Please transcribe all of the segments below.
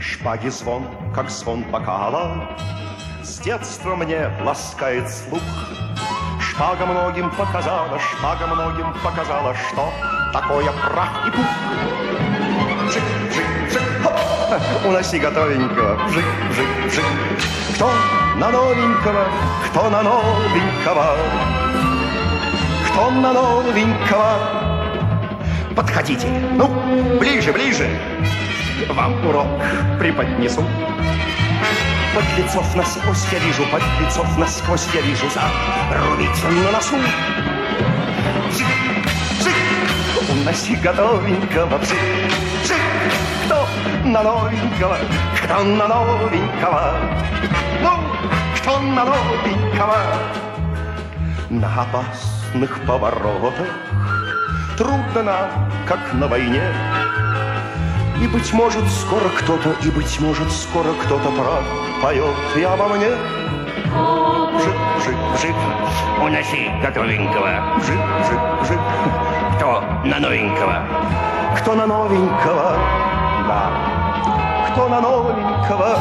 Шпаги звон, как звон бокала, с детства мне ласкает слух. Шпага многим показала, что такое прах и пух. Вжик, вжик, вжик, хоп, уноси готовенького. Вжик, вжик, вжик. Кто на новенького, кто на новенького, кто на новенького. Подходите, ну, ближе, ближе. Вам урок преподнесу. Подлецов насквозь я вижу, подлецов насквозь я вижу. Зарубить на носу. Вжик, вжик, уноси готовенького. Вжик, вжик, кто на новенького, кто на новенького. Ну, кто на новенького. На опасных поворотах трудно нам, как на войне. И, быть может, скоро кто-то, пропоет и обо мне. Вжик, вжик, вжик, Уноси готовенького. вжик, вжик, вжик. Кто на новенького? Кто на новенького? Да, кто на новенького?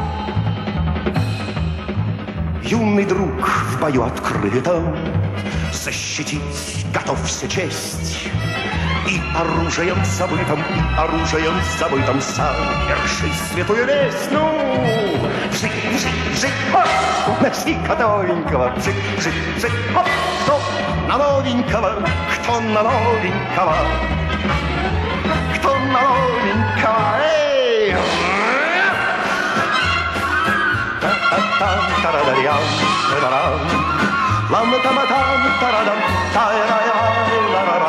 Юный друг в бою открытом защитить готовься честь. И оружием забытым, совершить святую весть. Ну, вжик, вжик, вжик, хоп, уноси готовенького. Вжик, вжик, вжик, хоп, кто на новенького, кто на новенького, кто на новенького. Эй! Та-та-та-та-ра-ра-рям, та-ра-рам, лам-та-ма-там, та-ра-дам, та-ра-ра-ра-ра-ра.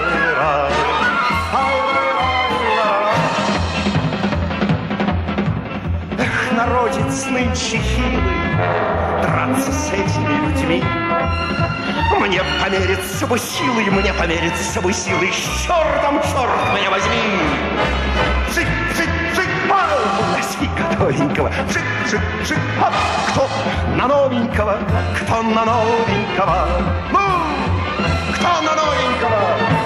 Эх, народец нынче хилый, драться с этими людьми. Мне помериться бы силой, с чертом, черт меня возьми. Вжик, вжик, вжик, пау, уноси готовенького. Вжик, вжик, вжик, хоп, кто на новенького, кто на новенького. Ну, кто на новенького?